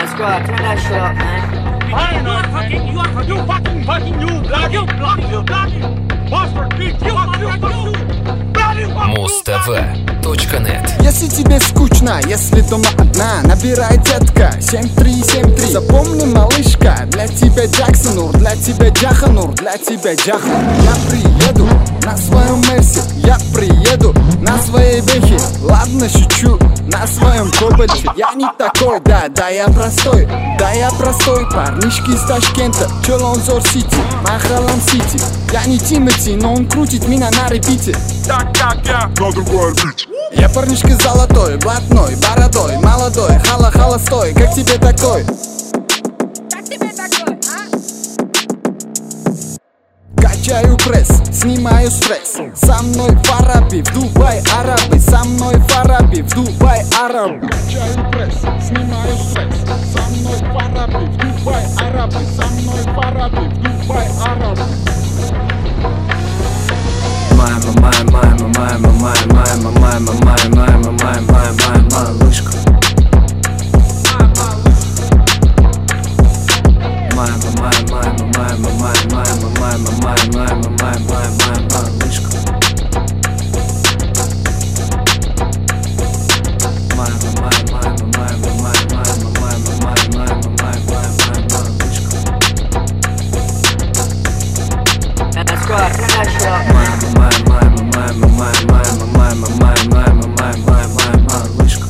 Let's go, turn that shit up, man. Mustv.net. Если тебе скучно, если дома одна, набирай детка 7373. Запомни, малышка, для тебя Джаксонур, для тебя Джаханур, для тебя Джахан. Я приеду на своем Мерсе, я приеду на своей Бэхе. Ладно, шучу, на своем Кобальте. Я не такой, да я простой, парнишки из Ташкента, Чолонзор Сити, Махалан Сити. Я не Тимати, но он крутит меня на репите. Так как я на другой орбите. Я парнишка золотой, блатной, бородой, молодой, холостой. Как тебе такой? Качаю пресс, снимаю стресс. Со мной Фараби, в Дубай арабы. Со мной Фараби, в Дубай арабы. Качаю пресс, снимаю стресс. Со мной Фараби, в Дубай арабы. Со мной Фараби, в Дубай арабы. Малышка. Let's go, turn that shit up, man. Малышка.